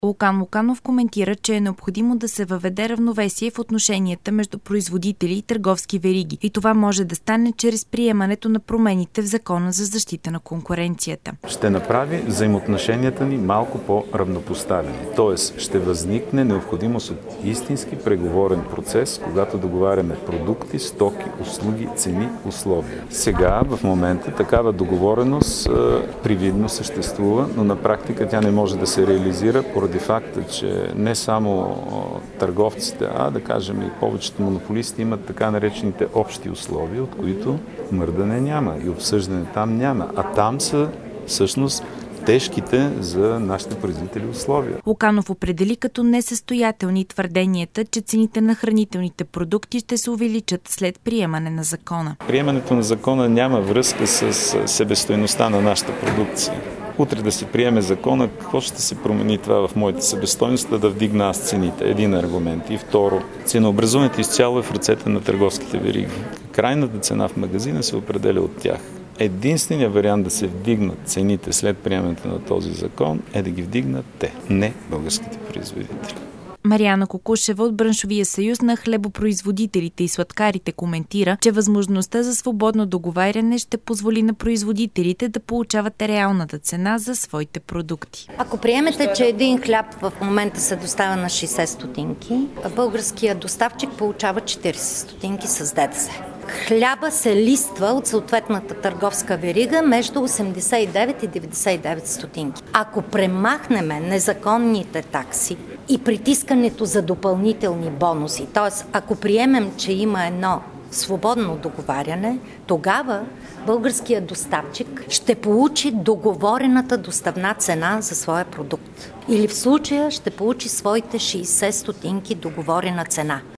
Лукан Луканов коментира, че е необходимо да се въведе равновесие в отношенията между производители и търговски вериги. И това може да стане чрез приемането на промените в Закона за защита на конкуренцията. Ще направи взаимоотношенията ни малко по-равнопоставени. Тоест ще възникне необходимост от истински преговорен процес, когато договаряме продукти, стоки, услуги, цени, условия. Сега, в момента, такава договореност привидно съществува, но на практика тя не може да се реализира поради факта, че не само търговците, а да кажем и повечето монополисти имат така наречените общи условия, от които мърдане няма и обсъждане там няма, а там са всъщност тежките за нашите производители условия. Луканов определи като несъстоятелни твърденията, че цените на хранителните продукти ще се увеличат след приемане на закона. Приемането на закона няма връзка с себестойността на нашата продукция. Утре да се приеме закона, какво ще се промени това в моята себестойност, да вдигна аз цените? Един аргумент. И второ, ценообразуването изцяло е в ръцете на търговските вериги. Крайната цена в магазина се определя от тях. Единственият вариант да се вдигнат цените след приемането на този закон е да ги вдигнат те, не българските производители. Мариана Кокушева от Браншовия съюз на хлебопроизводителите и сладкарите коментира, че възможността за свободно договаряне ще позволи на производителите да получават реалната цена за своите продукти. Ако приемете, че един хляб в момента се доставя на 60 стотинки, а българският доставчик получава 40 стотинки с ДДС. Хляба се листва от съответната търговска верига между 89 и 99 стотинки. Ако премахнем незаконните такси и притискането за допълнителни бонуси, т.е. ако приемем, че има едно свободно договаряне, тогава българският доставчик ще получи договорената доставна цена за своя продукт. Или в случая ще получи своите 60 стотинки договорена цена.